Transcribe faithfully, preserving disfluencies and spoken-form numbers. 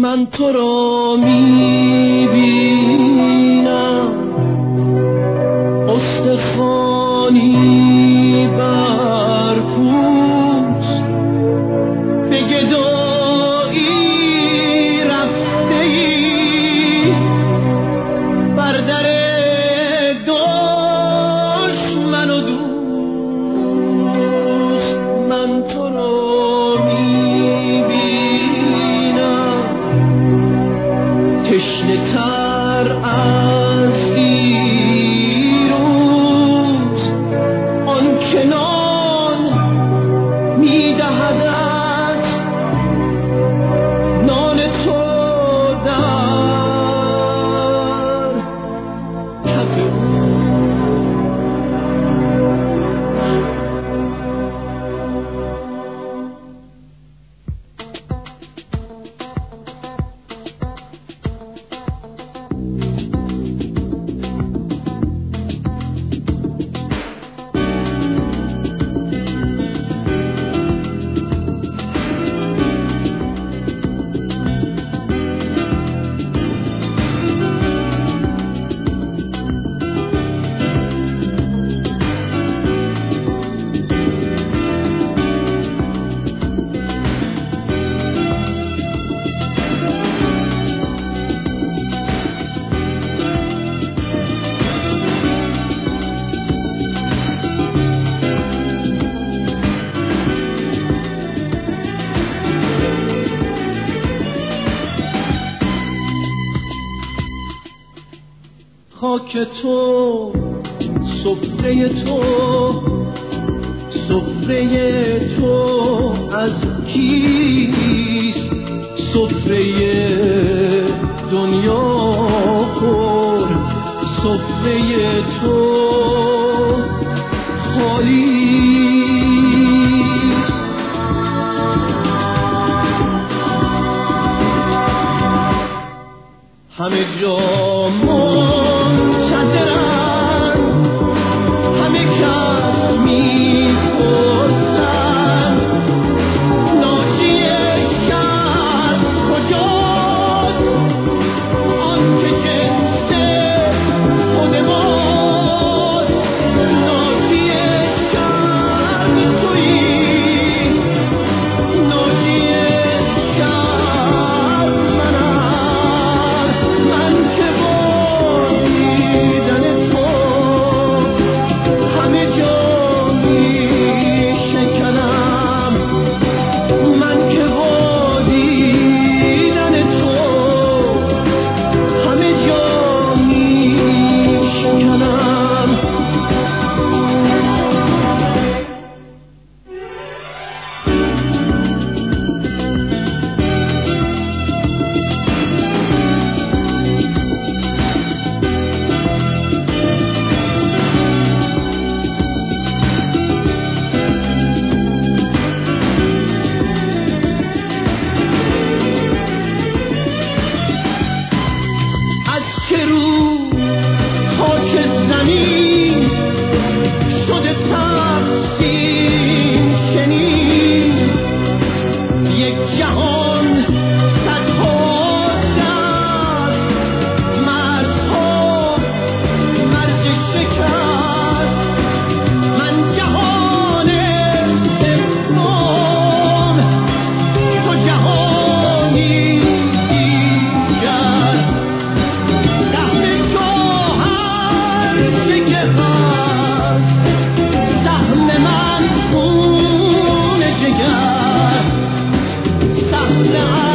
من تو را میبینم استخوانی بر پوست به گدایی رفته ای بر در دشمن و دوست. من تو را میبینم تشنه تر از دیروز، آن که نان میدهدت نان تو در کف او. خاک تو، سفره تو، سفره تو از کیست؟ سفره دنیا خور، سفره تو خالیست. همه جا منتظرن، همه کس میپرسن ناجی شهر کجاست؟ آن که جنس خود ماست. ناجی شهر تویی، ناجی شهر منم. من که سهم من خون جگر، سهم